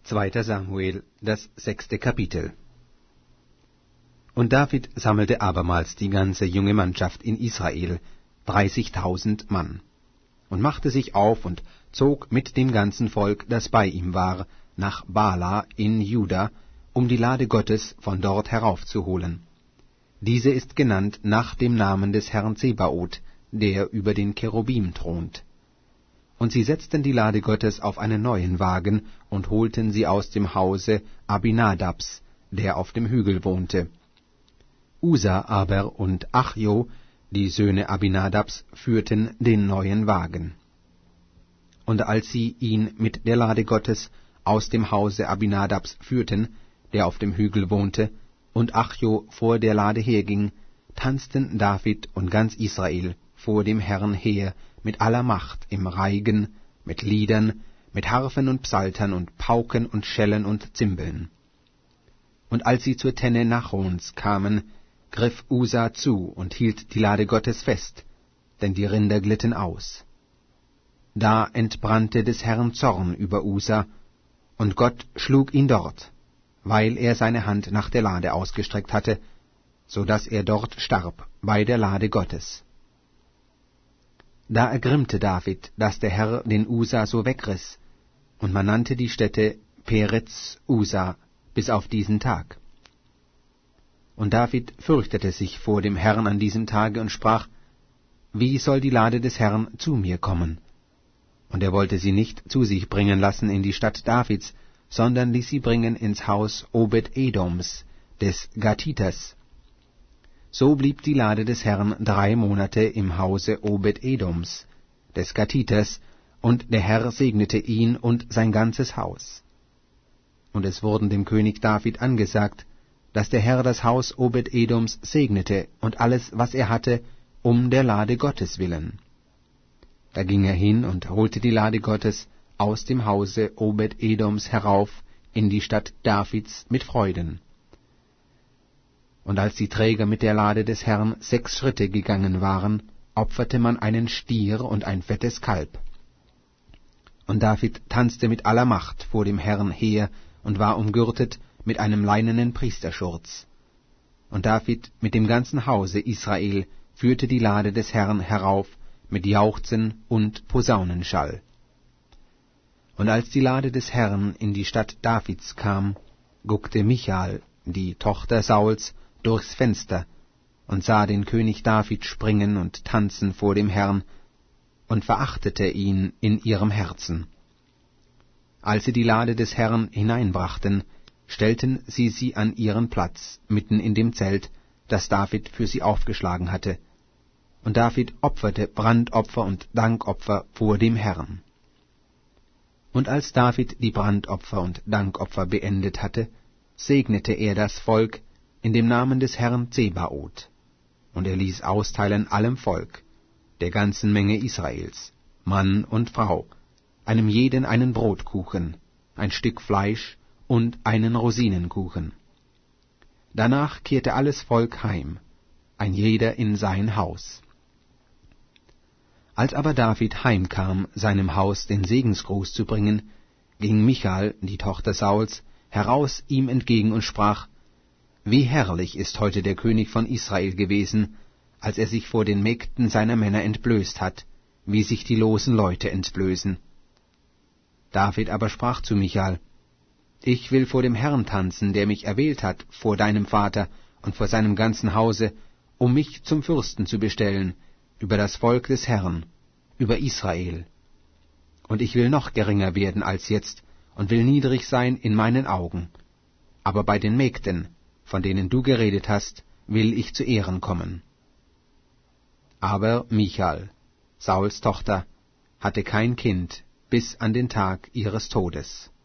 2. Samuel, das 6. Kapitel. Und David sammelte abermals die ganze junge Mannschaft in Israel, 30.000 Mann, und machte sich auf und zog mit dem ganzen Volk, das bei ihm war, nach Bala in Juda, um die Lade Gottes von dort heraufzuholen. Diese ist genannt nach dem Namen des Herrn Zebaoth, der über den Cherubim thront. Und sie setzten die Lade Gottes auf einen neuen Wagen und holten sie aus dem Hause Abinadabs, der auf dem Hügel wohnte. Usa aber und Achjo, die Söhne Abinadabs, führten den neuen Wagen. Und als sie ihn mit der Lade Gottes aus dem Hause Abinadabs führten, der auf dem Hügel wohnte, und Achjo vor der Lade herging, tanzten David und ganz Israel vor dem Herrn her mit aller Macht im Reigen, mit Liedern, mit Harfen und Psaltern und Pauken und Schellen und Zimbeln. Und als sie zur Tenne Nachons kamen, griff Usa zu und hielt die Lade Gottes fest, denn die Rinder glitten aus. Da entbrannte des Herrn Zorn über Usa, und Gott schlug ihn dort, weil er seine Hand nach der Lade ausgestreckt hatte, so dass er dort starb bei der Lade Gottes. Da ergrimmte David, dass der Herr den Usa so wegriss, und man nannte die Stätte Peretz Usa bis auf diesen Tag. Und David fürchtete sich vor dem Herrn an diesem Tage und sprach: Wie soll die Lade des Herrn zu mir kommen? Und er wollte sie nicht zu sich bringen lassen in die Stadt Davids, sondern ließ sie bringen ins Haus Obed-Edoms, des Gatiters. So blieb die Lade des Herrn 3 Monate im Hause Obed-Edoms, des Gatiters, und der Herr segnete ihn und sein ganzes Haus. Und es wurden dem König David angesagt, dass der Herr das Haus Obed-Edoms segnete und alles, was er hatte, um der Lade Gottes willen. Da ging er hin und holte die Lade Gottes aus dem Hause Obed-Edoms herauf in die Stadt Davids mit Freuden. Und als die Träger mit der Lade des Herrn 6 Schritte gegangen waren, opferte man einen Stier und ein fettes Kalb. Und David tanzte mit aller Macht vor dem Herrn her und war umgürtet mit einem leinenen Priesterschurz. Und David mit dem ganzen Hause Israel führte die Lade des Herrn herauf mit Jauchzen und Posaunenschall. Und als die Lade des Herrn in die Stadt Davids kam, guckte Michal, die Tochter Sauls, durchs Fenster und sah den König David springen und tanzen vor dem Herrn und verachtete ihn in ihrem Herzen. Als sie die Lade des Herrn hineinbrachten, stellten sie an ihren Platz, mitten in dem Zelt, das David für sie aufgeschlagen hatte. Und David opferte Brandopfer und Dankopfer vor dem Herrn. Und als David die Brandopfer und Dankopfer beendet hatte, segnete er das Volk in dem Namen des Herrn Zebaoth. Und er ließ austeilen allem Volk, der ganzen Menge Israels, Mann und Frau, einem jeden einen Brotkuchen, ein Stück Fleisch und einen Rosinenkuchen. Danach kehrte alles Volk heim, ein jeder in sein Haus. Als aber David heimkam, seinem Haus den Segensgruß zu bringen, ging Michal, die Tochter Sauls, heraus ihm entgegen und sprach: Wie herrlich ist heute der König von Israel gewesen, als er sich vor den Mägden seiner Männer entblößt hat, wie sich die losen Leute entblößen. David aber sprach zu Michal: Ich will vor dem Herrn tanzen, der mich erwählt hat, vor deinem Vater und vor seinem ganzen Hause, um mich zum Fürsten zu bestellen, über das Volk des Herrn, über Israel. Und ich will noch geringer werden als jetzt und will niedrig sein in meinen Augen. Aber bei den Mägden, von denen du geredet hast, will ich zu Ehren kommen. Aber Michal, Sauls Tochter, hatte kein Kind bis an den Tag ihres Todes.